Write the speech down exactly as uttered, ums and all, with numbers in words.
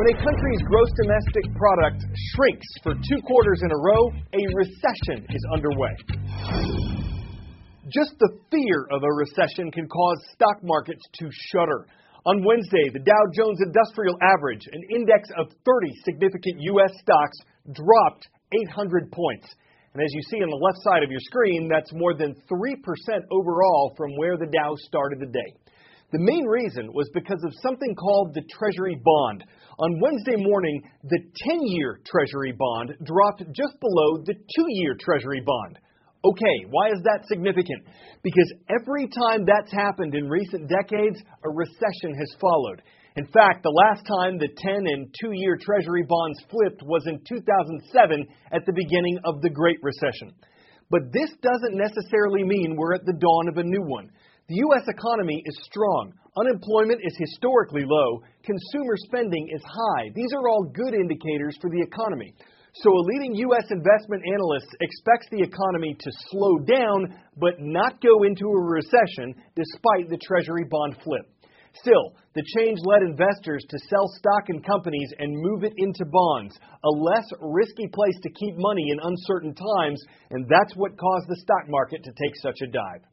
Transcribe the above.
When a country's gross domestic product shrinks for two quarters in a row, a recession is underway. Just the fear of a recession can cause stock markets to shudder. On Wednesday, the Dow Jones Industrial Average, an index of thirty significant U S stocks, dropped eight hundred points. And as you see on the left side of your screen, that's more than three percent overall from where the Dow started the day. The main reason was because of something called the Treasury bond. On Wednesday morning, the ten-year Treasury bond dropped just below the two-year Treasury bond. Okay, why is that significant? Because every time that's happened in recent decades, a recession has followed. In fact, the last time the ten and two-year Treasury bonds flipped was in two thousand seven at the beginning of the Great Recession. But this doesn't necessarily mean we're at the dawn of a new one. The U S economy is strong. Unemployment is historically low. Consumer spending is high. These are all good indicators for the economy. So a leading U S investment analyst expects the economy to slow down but not go into a recession despite the Treasury bond flip. Still, the change led investors to sell stock in companies and move it into bonds, a less risky place to keep money in uncertain times, and that's what caused the stock market to take such a dive.